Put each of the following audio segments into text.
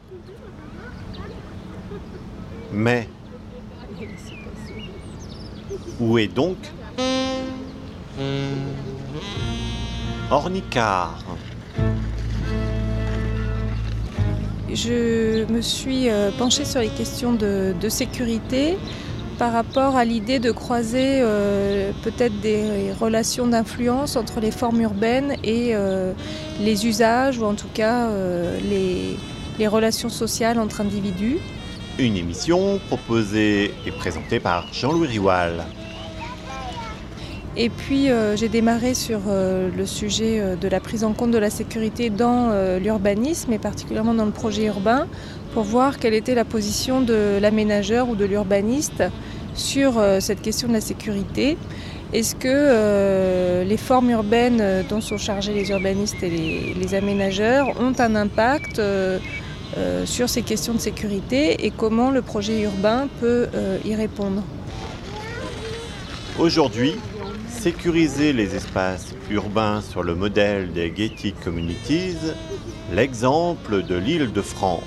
Mais où est donc Ornicar? Je me suis penchée sur les questions de sécurité par rapport à l'idée de croiser peut-être des relations d'influence entre les formes urbaines et les usages, ou en tout cas les relations sociales entre individus. Une émission proposée et présentée par Jean-Louis Rioual. Et puis j'ai démarré sur le sujet de la prise en compte de la sécurité dans l'urbanisme, et particulièrement dans le projet urbain, pour voir quelle était la position de l'aménageur ou de l'urbaniste sur cette question de la sécurité. Est-ce que les formes urbaines dont sont chargés les urbanistes et les aménageurs ont un impact sur ces questions de sécurité, et comment le projet urbain peut y répondre? Aujourd'hui, sécuriser les espaces urbains sur le modèle des gated communities, l'exemple de l'Île-de-France.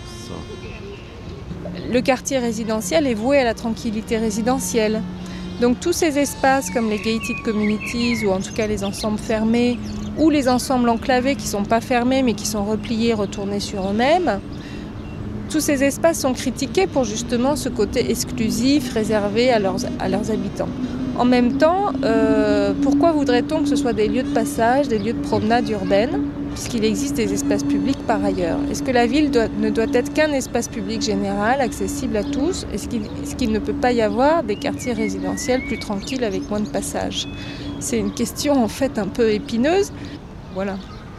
Le quartier résidentiel est voué à la tranquillité résidentielle. Donc tous ces espaces comme les gated communities, ou en tout cas les ensembles fermés, ou les ensembles enclavés qui ne sont pas fermés mais qui sont repliés, retournés sur eux-mêmes, tous ces espaces sont critiqués pour justement ce côté exclusif réservé à leurs habitants. En même temps, pourquoi voudrait-on que ce soit des lieux de passage, des lieux de promenade urbaine, puisqu'il existe des espaces publics par ailleurs? Est-ce que la ville ne doit être qu'un espace public général, accessible à tous? Est-ce qu'il ne peut pas y avoir des quartiers résidentiels plus tranquilles avec moins de passages? C'est une question en fait un peu épineuse. Voilà.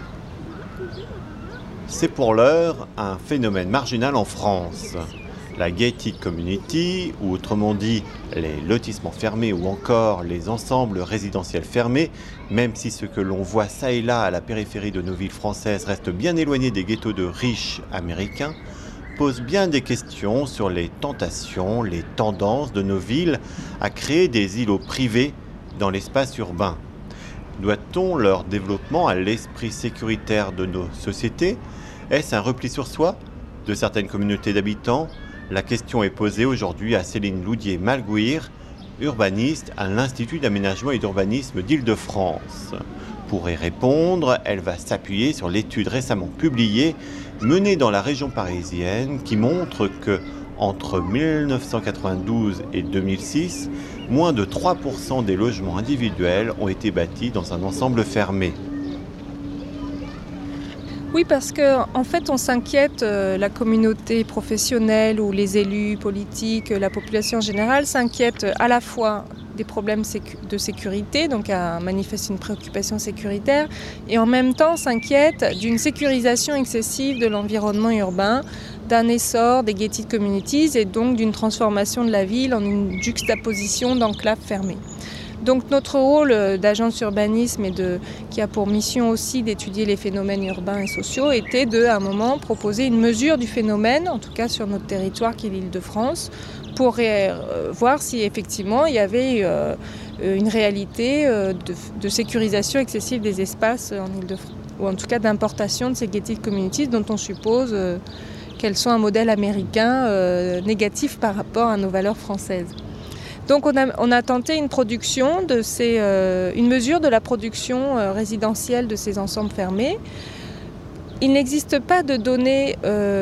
C'est pour l'heure un phénomène marginal en France. La gated community, ou autrement dit les lotissements fermés ou encore les ensembles résidentiels fermés, même si ce que l'on voit ça et là à la périphérie de nos villes françaises reste bien éloigné des ghettos de riches américains, pose bien des questions sur les tentations, les tendances de nos villes à créer des îlots privés dans l'espace urbain. Doit-on leur développement à l'esprit sécuritaire de nos sociétés? Est-ce un repli sur soi de certaines communautés d'habitants? La question est posée aujourd'hui à Céline Loudier-Malguir, urbaniste à l'Institut d'aménagement et d'urbanisme d'Île-de-France. Pour y répondre, elle va s'appuyer sur l'étude récemment publiée menée dans la région parisienne qui montre que, entre 1992 et 2006, moins de 3% des logements individuels ont été bâtis dans un ensemble fermé. Oui, parce qu'en fait, on s'inquiète, la communauté professionnelle ou les élus politiques, la population en général s'inquiète à la fois des problèmes de sécurité, donc à manifester une préoccupation sécuritaire, et en même temps s'inquiète d'une sécurisation excessive de l'environnement urbain, d'un essor des gated communities et donc d'une transformation de la ville en une juxtaposition d'enclaves fermées. Donc notre rôle d'agence urbanisme qui a pour mission aussi d'étudier les phénomènes urbains et sociaux était à un moment proposer une mesure du phénomène, en tout cas sur notre territoire qui est l'Île-de-France, pour voir si effectivement il y avait une réalité de sécurisation excessive des espaces en Île-de-France, ou en tout cas d'importation de ces gated communities dont on suppose qu'elles sont un modèle américain négatif par rapport à nos valeurs françaises. Donc on a tenté une mesure de la production résidentielle de ces ensembles fermés. Il n'existe pas de données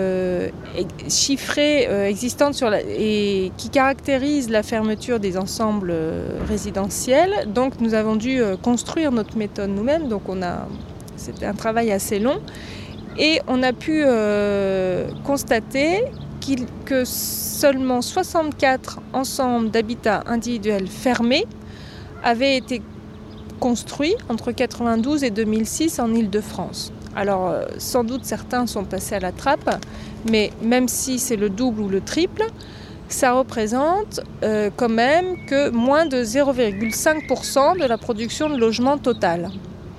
chiffrées existantes et qui caractérisent la fermeture des ensembles résidentiels. Donc nous avons dû construire notre méthode nous-mêmes. Donc c'était un travail assez long. Et on a pu constater que seulement 64 ensembles d'habitats individuels fermés avaient été construits entre 1992 et 2006 en Île-de-France. Alors sans doute certains sont passés à la trappe, mais même si c'est le double ou le triple, ça représente quand même que moins de 0,5% de la production de logements totale.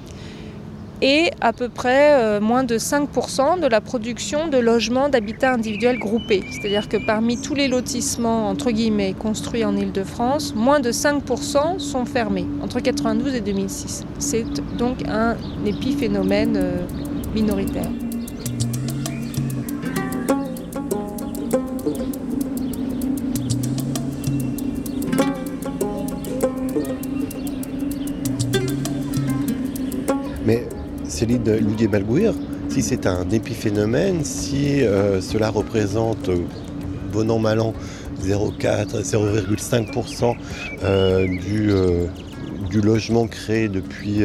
Et à peu près moins de 5% de la production de logements d'habitat individuel groupés. C'est-à-dire que parmi tous les lotissements, entre guillemets, construits en Île-de-France, moins de 5% sont fermés, entre 1992 et 2006. C'est donc un épiphénomène minoritaire. Céline Louguet-Malgouir, si c'est un épiphénomène, si cela représente, bon an, mal an, 0,5% du logement créé depuis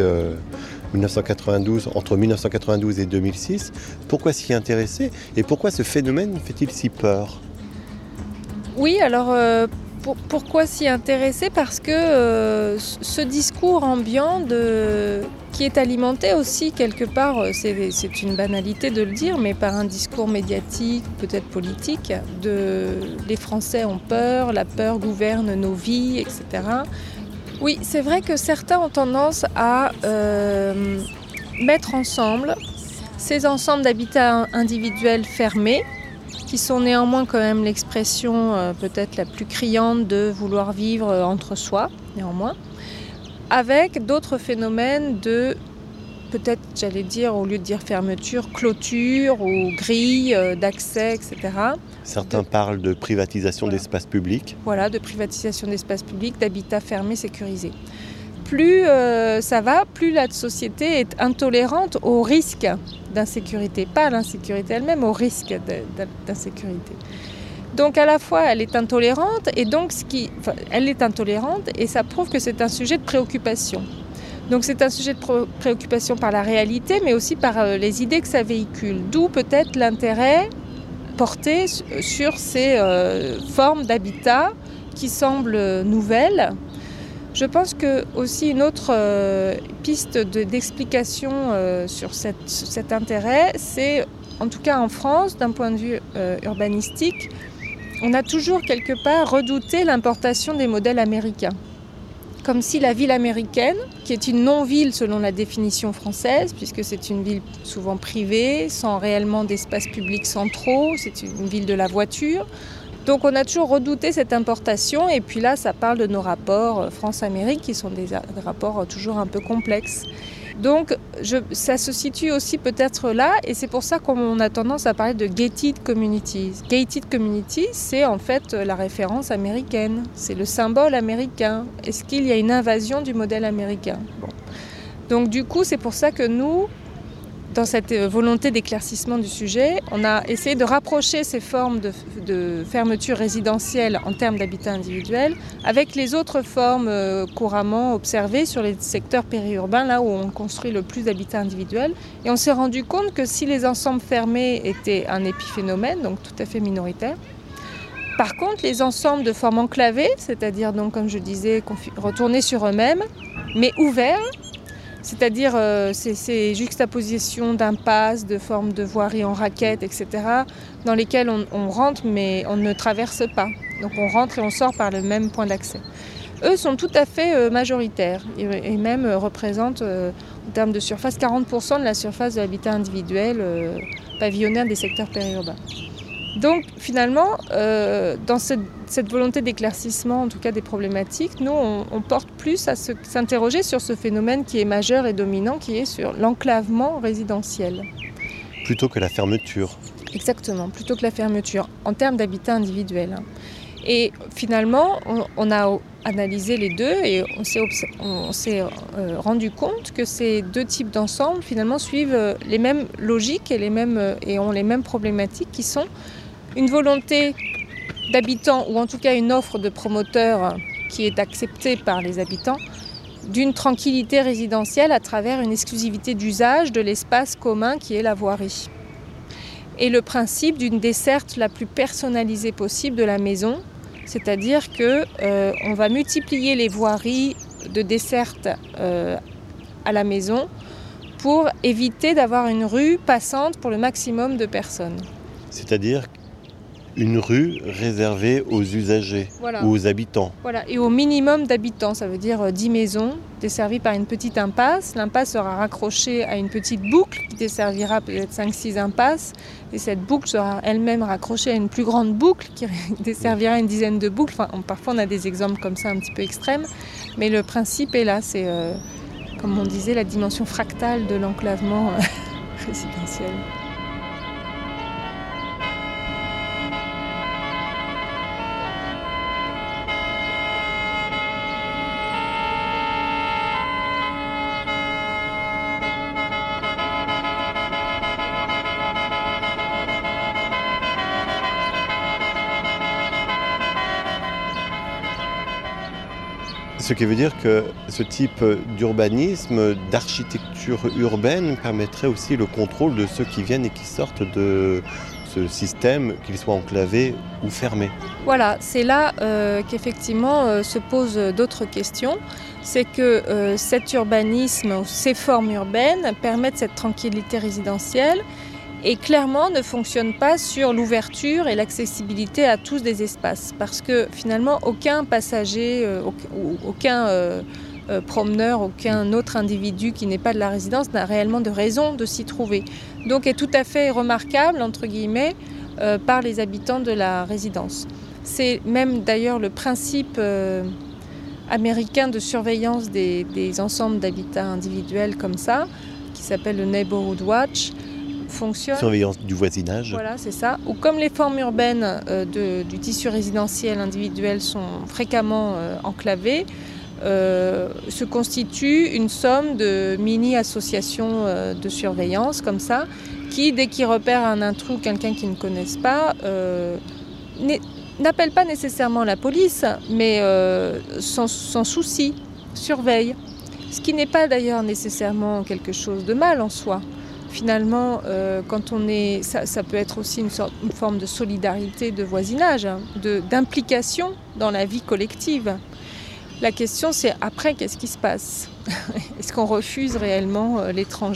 1992, entre 1992 et 2006, pourquoi s'y intéresser et pourquoi ce phénomène fait-il si peur ? Oui, alors pourquoi s'y intéresser ? Parce que ce discours ambiant qui est alimenté aussi quelque part, c'est une banalité de le dire, mais par un discours médiatique, peut-être politique, les Français ont peur, la peur gouverne nos vies, etc. Oui, c'est vrai que certains ont tendance à mettre ensemble ces ensembles d'habitats individuels fermés, qui sont néanmoins quand même l'expression peut-être la plus criante de vouloir vivre entre soi, néanmoins, avec d'autres phénomènes de, peut-être, j'allais dire, au lieu de dire fermeture, clôture ou grille d'accès, etc. Certains parlent de privatisation d'espaces publics. Voilà, de privatisation d'espaces publics, d'habitats fermés, sécurisés. Plus ça va, plus la société est intolérante au risque d'insécurité, pas à l'insécurité elle-même, au risque d'insécurité. Donc à la fois elle est intolérante elle est intolérante et ça prouve que c'est un sujet de préoccupation. Donc c'est un sujet de préoccupation par la réalité, mais aussi par les idées que ça véhicule. D'où peut-être l'intérêt porté sur ces formes d'habitat qui semblent nouvelles. Je pense que aussi une autre piste d'explication sur cet intérêt, c'est, en tout cas en France, d'un point de vue urbanistique, on a toujours quelque part redouté l'importation des modèles américains. Comme si la ville américaine, qui est une non-ville selon la définition française, puisque c'est une ville souvent privée, sans réellement d'espaces publics centraux, c'est une ville de la voiture. Donc on a toujours redouté cette importation et puis là ça parle de nos rapports France-Amérique qui sont des rapports toujours un peu complexes. Donc ça se situe aussi peut-être là et c'est pour ça qu'on a tendance à parler de gated communities. Gated communities, c'est en fait la référence américaine, c'est le symbole américain. Est-ce qu'il y a une invasion du modèle américain ? Bon. Donc du coup c'est pour ça que nous, dans cette volonté d'éclaircissement du sujet, on a essayé de rapprocher ces formes de fermeture résidentielle en termes d'habitat individuel avec les autres formes couramment observées sur les secteurs périurbains, là où on construit le plus d'habitat individuel. Et on s'est rendu compte que si les ensembles fermés étaient un épiphénomène, donc tout à fait minoritaire, par contre, les ensembles de formes enclavées, c'est-à-dire donc, comme je disais, retournés sur eux-mêmes, mais ouverts, c'est-à-dire ces juxtapositions d'impasses, de formes de voiries en raquettes, etc., dans lesquelles on rentre mais on ne traverse pas. Donc on rentre et on sort par le même point d'accès. Eux sont tout à fait majoritaires et même représentent, en termes de surface, 40% de la surface de l'habitat individuel pavillonnaire des secteurs périurbains. Donc finalement, dans cette volonté d'éclaircissement, en tout cas des problématiques, nous on porte plus à s'interroger sur ce phénomène qui est majeur et dominant, qui est sur l'enclavement résidentiel. Plutôt que la fermeture. Exactement, plutôt que la fermeture, en termes d'habitat individuel. Et finalement, on a analysé les deux et on s'est rendu compte que ces deux types d'ensembles finalement suivent les mêmes logiques et ont les mêmes problématiques qui sont une volonté d'habitants, ou en tout cas une offre de promoteurs qui est acceptée par les habitants, d'une tranquillité résidentielle à travers une exclusivité d'usage de l'espace commun qui est la voirie. Et le principe d'une desserte la plus personnalisée possible de la maison, c'est-à-dire qu'on va multiplier les voiries de desserte à la maison pour éviter d'avoir une rue passante pour le maximum de personnes. C'est-à-dire une rue réservée aux usagers, voilà, ou aux habitants. Voilà, et au minimum d'habitants, ça veut dire 10 maisons desservies par une petite impasse. L'impasse sera raccrochée à une petite boucle qui desservira peut-être 5-6 impasses. Et cette boucle sera elle-même raccrochée à une plus grande boucle qui desservira une dizaine de boucles. Enfin, parfois on a des exemples comme ça un petit peu extrêmes. Mais le principe est là, c'est, comme on disait, la dimension fractale de l'enclavement résidentiel. Ce qui veut dire que ce type d'urbanisme, d'architecture urbaine permettrait aussi le contrôle de ceux qui viennent et qui sortent de ce système, qu'il soit enclavé ou fermé. Voilà, c'est là qu'effectivement se posent d'autres questions. C'est que cet urbanisme, ces formes urbaines permettent cette tranquillité résidentielle et clairement ne fonctionnent pas sur l'ouverture et l'accessibilité à tous des espaces. Parce que finalement, aucun passager, aucun promeneur, aucun autre individu qui n'est pas de la résidence n'a réellement de raison de s'y trouver. Donc est tout à fait remarquable, entre guillemets, par les habitants de la résidence. C'est même d'ailleurs le principe américain de surveillance des ensembles d'habitats individuels comme ça, qui s'appelle le Neighborhood Watch, fonctionne. Surveillance du voisinage. Voilà, c'est ça. Ou comme les formes urbaines du tissu résidentiel individuel sont fréquemment enclavées, se constitue une somme de mini-associations de surveillance comme ça, qui, dès qu'ils repèrent un intrus ou quelqu'un qu'ils ne connaissent pas, n'appellent pas nécessairement la police, mais sans souci, surveillent. Ce qui n'est pas d'ailleurs nécessairement quelque chose de mal en soi. Finalement, quand on est, ça peut être aussi une forme de solidarité, de voisinage, hein, d'implication dans la vie collective. La question, c'est après, qu'est-ce qui se passe ? Est-ce qu'on refuse réellement l'étranger ?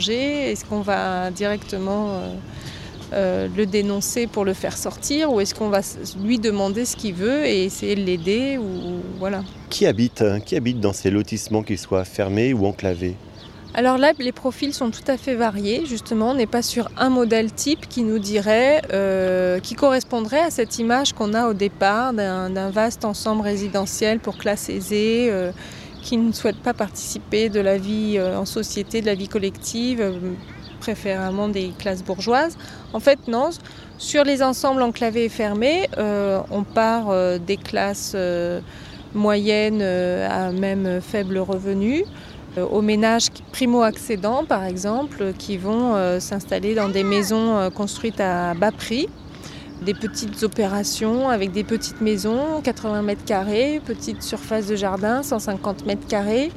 Est-ce qu'on va directement le dénoncer pour le faire sortir ? Ou est-ce qu'on va lui demander ce qu'il veut et essayer de l'aider voilà. Qui habite dans ces lotissements, qu'ils soient fermés ou enclavés ? Alors là, les profils sont tout à fait variés. Justement, on n'est pas sur un modèle type qui nous dirait, qui correspondrait à cette image qu'on a au départ d'un vaste ensemble résidentiel pour classe aisée, qui ne souhaite pas participer de la vie en société, de la vie collective, préférément des classes bourgeoises. En fait, non. Sur les ensembles enclavés et fermés, on part des classes moyennes à même faible revenu, aux ménages primo-accédants, par exemple, qui vont s'installer dans des maisons construites à bas prix, des petites opérations avec des petites maisons, 80 mètres carrés, petite surface de jardin, 150 mètres carrés,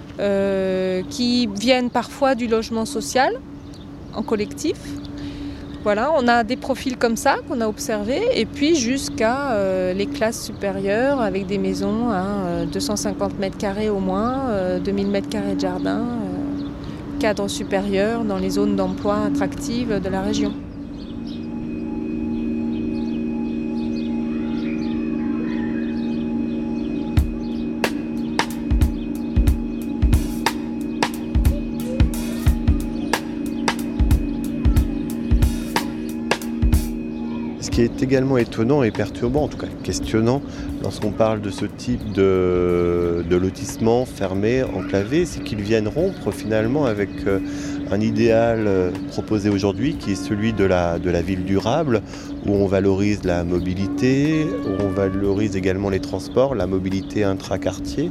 qui viennent parfois du logement social en collectif. Voilà, on a des profils comme ça qu'on a observés, et puis jusqu'à les classes supérieures avec des maisons à 250 mètres carrés au moins, 2000 mètres carrés de jardin, cadre supérieur dans les zones d'emploi attractives de la région. Ce qui est également étonnant et perturbant, en tout cas questionnant, lorsqu'on parle de ce type de lotissement fermé, enclavé, c'est qu'ils viennent rompre finalement avec un idéal proposé aujourd'hui qui est celui de la ville durable, où on valorise la mobilité, où on valorise également les transports, la mobilité intra-quartier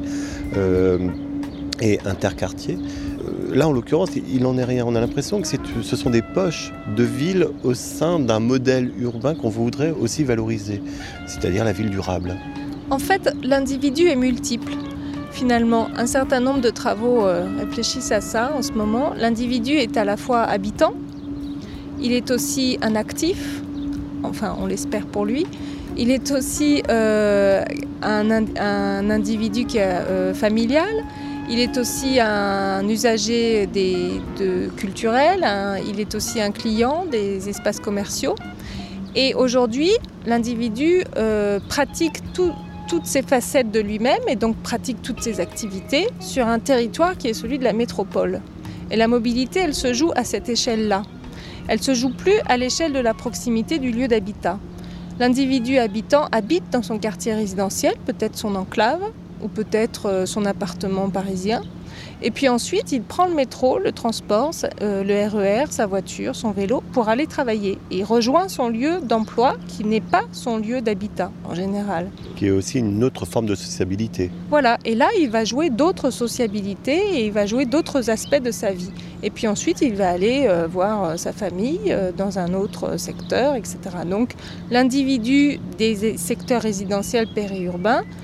et interquartier. Là, en l'occurrence, il n'en est rien. On a l'impression que ce sont des poches de villes au sein d'un modèle urbain qu'on voudrait aussi valoriser, c'est-à-dire la ville durable. En fait, l'individu est multiple. Finalement, un certain nombre de travaux réfléchissent à ça en ce moment. L'individu est à la fois habitant, il est aussi un actif, enfin on l'espère pour lui, il est aussi un individu qui est familial. Il est aussi un usager culturel, il est aussi un client des espaces commerciaux. Et aujourd'hui, l'individu pratique toutes ces facettes de lui-même et donc pratique toutes ses activités sur un territoire qui est celui de la métropole. Et la mobilité, elle se joue à cette échelle-là. Elle ne se joue plus à l'échelle de la proximité du lieu d'habitat. L'individu habitant habite dans son quartier résidentiel, peut-être son enclave, ou peut-être son appartement parisien. Et puis ensuite, il prend le métro, le transport, le RER, sa voiture, son vélo, pour aller travailler. Et il rejoint son lieu d'emploi, qui n'est pas son lieu d'habitat, en général. Qui est aussi une autre forme de sociabilité. Voilà, et là, il va jouer d'autres sociabilités et il va jouer d'autres aspects de sa vie. Et puis ensuite, il va aller voir sa famille dans un autre secteur, etc. Donc, l'individu des secteurs résidentiels périurbains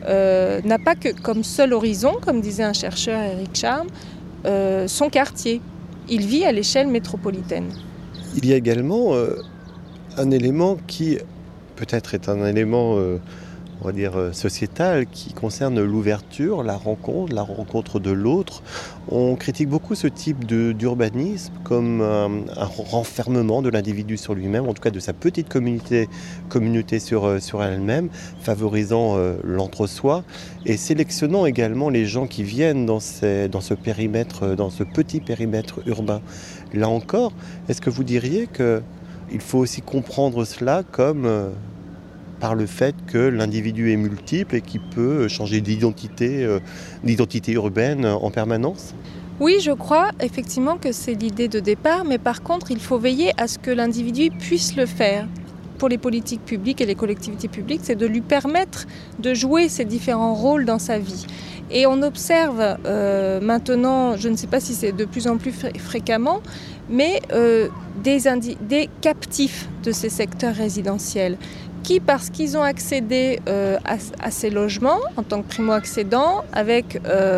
n'a pas que comme seul horizon, comme disait un chercheur, Éric Charme, son quartier. Il vit à l'échelle métropolitaine. Il y a également un élément qui peut-être est un élément on va dire sociétal qui concerne l'ouverture, la rencontre de l'autre. On critique beaucoup ce type d'urbanisme comme un renfermement de l'individu sur lui-même, en tout cas de sa petite communauté sur elle-même, favorisant l'entre-soi et sélectionnant également les gens qui viennent dans ce périmètre, dans ce petit périmètre urbain. Là encore, est-ce que vous diriez qu'il faut aussi comprendre cela comme par le fait que l'individu est multiple et qu'il peut changer d'identité urbaine en permanence ? Oui, je crois effectivement que c'est l'idée de départ, mais par contre, il faut veiller à ce que l'individu puisse le faire. Pour les politiques publiques et les collectivités publiques, c'est de lui permettre de jouer ces différents rôles dans sa vie. Et on observe maintenant, je ne sais pas si c'est de plus en plus fréquemment, mais des captifs de ces secteurs résidentiels qui, parce qu'ils ont accédé à ces logements en tant que primo-accédants, avec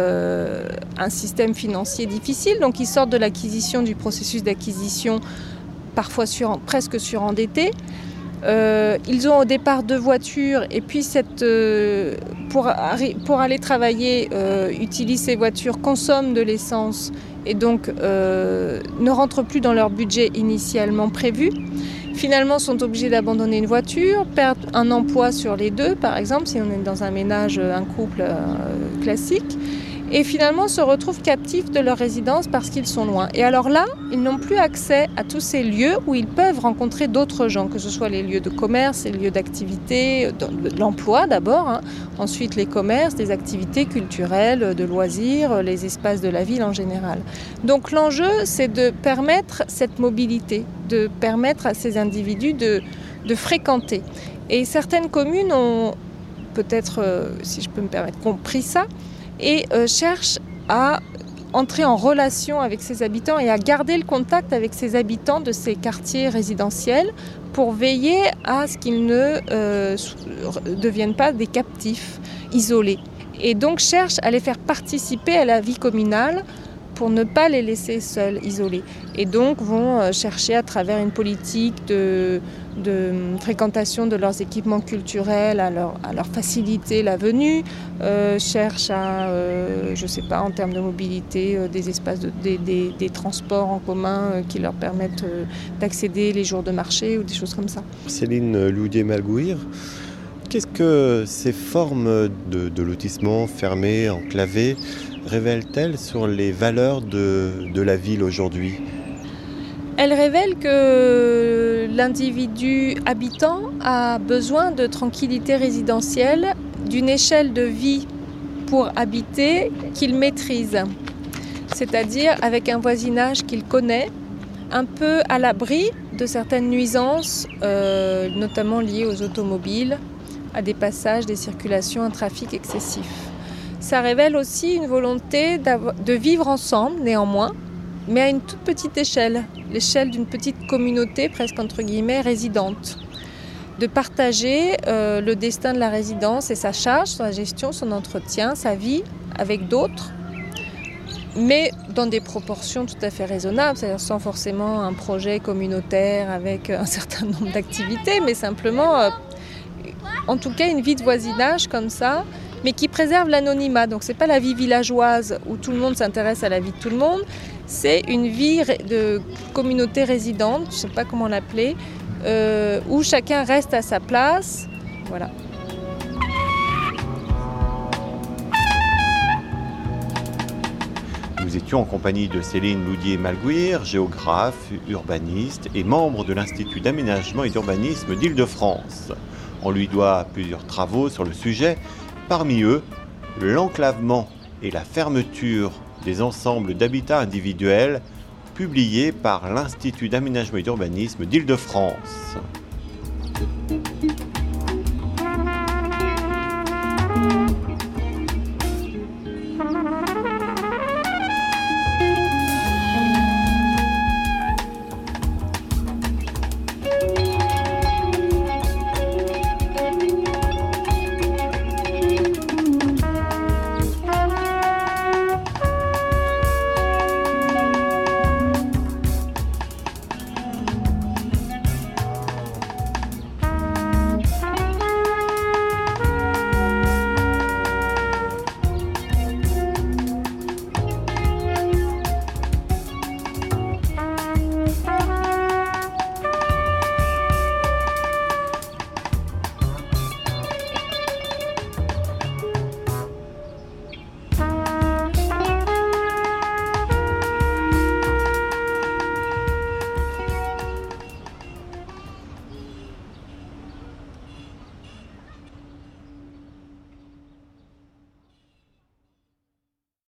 un système financier difficile, donc ils sortent de l'acquisition, du processus d'acquisition, parfois presque surendettés. Ils ont au départ 2 voitures et puis pour aller travailler, utilisent ces voitures, consomment de l'essence et donc ne rentrent plus dans leur budget initialement prévu. Finalement, sont obligés d'abandonner une voiture, perdent un emploi sur les 2, par exemple, si on est dans un ménage, un couple classique, et finalement se retrouvent captifs de leur résidence parce qu'ils sont loin. Et alors là, ils n'ont plus accès à tous ces lieux où ils peuvent rencontrer d'autres gens, que ce soit les lieux de commerce, les lieux d'activité, de l'emploi d'abord, ensuite les commerces, les activités culturelles, de loisirs, les espaces de la ville en général. Donc l'enjeu, c'est de permettre cette mobilité, de permettre à ces individus de fréquenter. Et certaines communes ont peut-être, si je peux me permettre, compris ça, et cherche à entrer en relation avec ses habitants et à garder le contact avec ses habitants de ces quartiers résidentiels pour veiller à ce qu'ils ne deviennent pas des captifs isolés. Et donc cherche à les faire participer à la vie communale pour ne pas les laisser seuls, isolés. Et donc vont chercher à travers une politique de fréquentation de leurs équipements culturels, à leur faciliter la venue, cherchent à, je ne sais pas, en termes de mobilité, des espaces, des transports en commun qui leur permettent d'accéder les jours de marché ou des choses comme ça. Céline Loudier-Malgouir, qu'est-ce que ces formes de lotissement fermé, enclavé, révèlent-elles sur les valeurs de la ville aujourd'hui ? Elle révèle que l'individu habitant a besoin de tranquillité résidentielle, d'une échelle de vie pour habiter qu'il maîtrise, c'est-à-dire avec un voisinage qu'il connaît, un peu à l'abri de certaines nuisances, notamment liées aux automobiles, à des passages, des circulations, un trafic excessif. Ça révèle aussi une volonté de vivre ensemble, néanmoins, mais à une toute petite échelle, l'échelle d'une petite communauté presque entre guillemets résidente. De partager le destin de la résidence et sa charge, sa gestion, son entretien, sa vie avec d'autres, mais dans des proportions tout à fait raisonnables, c'est-à-dire sans forcément un projet communautaire avec un certain nombre d'activités, mais simplement, en tout cas, une vie de voisinage comme ça, mais qui préserve l'anonymat. Donc c'est pas la vie villageoise où tout le monde s'intéresse à la vie de tout le monde, c'est une vie de communauté résidente, je ne sais pas comment l'appeler, où chacun reste à sa place. Voilà. Nous étions en compagnie de Céline Loudier-Malgouir, géographe, urbaniste et membre de l'Institut d'aménagement et d'urbanisme d'Île-de-France. On lui doit plusieurs travaux sur le sujet, parmi eux l'enclavement et la fermeture des ensembles d'habitats individuels publiés par l'Institut d'aménagement et d'urbanisme d'Île-de-France.